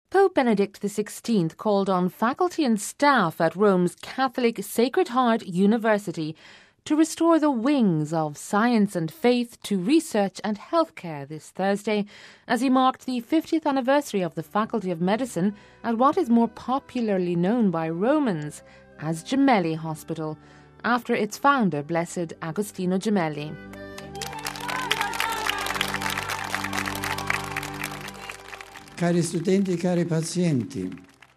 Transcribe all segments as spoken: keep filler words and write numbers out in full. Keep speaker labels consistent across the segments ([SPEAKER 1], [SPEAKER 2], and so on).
[SPEAKER 1] Pope Benedict the sixteenth called on faculty and staff at Rome's Catholic Sacred Heart University to restore the wings of science and faith to research and healthcare this Thursday, as he marked the fiftieth anniversary of the Faculty of Medicine at what is more popularly known by Romans as Gemelli Hospital, after its founder, Blessed Agostino Gemelli.
[SPEAKER 2] Cari studenti, cari pazienti.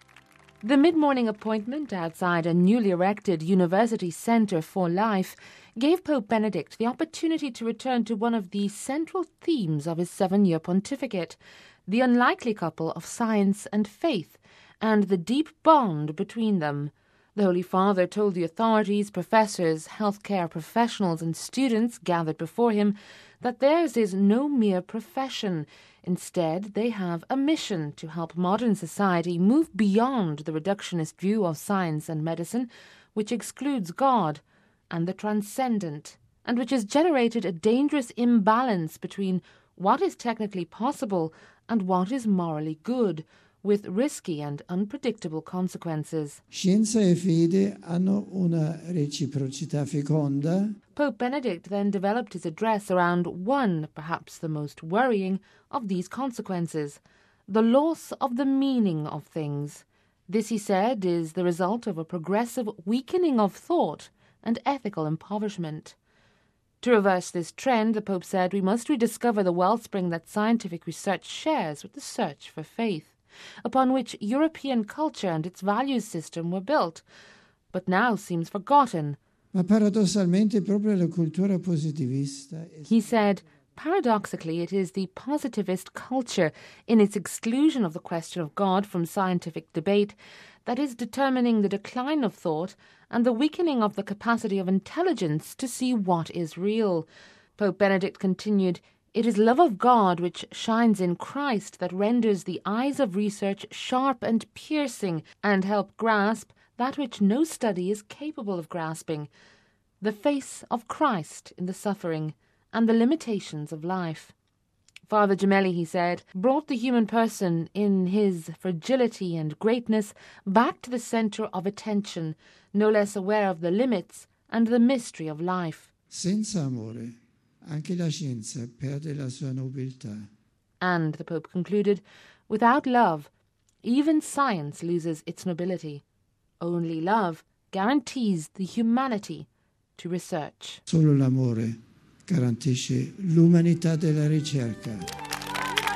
[SPEAKER 1] The mid-morning appointment outside a newly erected University Centre for Life gave Pope Benedict the opportunity to return to one of the central themes of his seven-year pontificate, the unlikely couple of science and faith, and the deep bond between them. The Holy Father told the authorities, professors, healthcare professionals and students gathered before him that theirs is no mere profession. Instead, they have a mission to help modern society move beyond the reductionist view of science and medicine, which excludes God and the transcendent, and which has generated a dangerous imbalance between what is technically possible and what is morally good, with risky and unpredictable consequences.
[SPEAKER 2] Scienza e fede hanno una reciprocità feconda.
[SPEAKER 1] Pope Benedict then developed his address around one, perhaps the most worrying, of these consequences, the loss of the meaning of things. This, he said, is the result of a progressive weakening of thought and ethical impoverishment. To reverse this trend, the Pope said, we must rediscover the wellspring that scientific research shares with the search for faith, upon which European culture and its values system were built, but now seems forgotten.
[SPEAKER 2] Ma paradossalmente proprio la cultura positivista.
[SPEAKER 1] He said, paradoxically, it is the positivist culture, in its exclusion of the question of God from scientific debate, that is determining the decline of thought and the weakening of the capacity of intelligence to see what is real. Pope Benedict continued, it is love of God which shines in Christ that renders the eyes of research sharp and piercing and help grasp that which no study is capable of grasping, the face of Christ in the suffering and the limitations of life. Father Gemelli, he said, brought the human person in his fragility and greatness back to the centre of attention, no less aware of the limits and the mystery of life.
[SPEAKER 2] Senza amore, anche la scienza perde la sua nobiltà.
[SPEAKER 1] And, the Pope concluded, without love, even science loses its nobility. Only love guarantees the humanity to research.
[SPEAKER 2] Solo l'amore garantisce l'umanità della ricerca.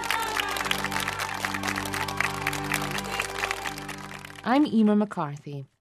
[SPEAKER 1] I'm Emer McCarthy.